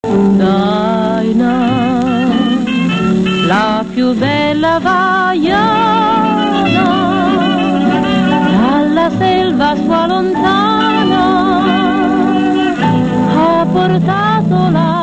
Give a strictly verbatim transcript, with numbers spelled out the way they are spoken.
Daina, la più bella vaiana, dalla selva sua lontana, ha portato la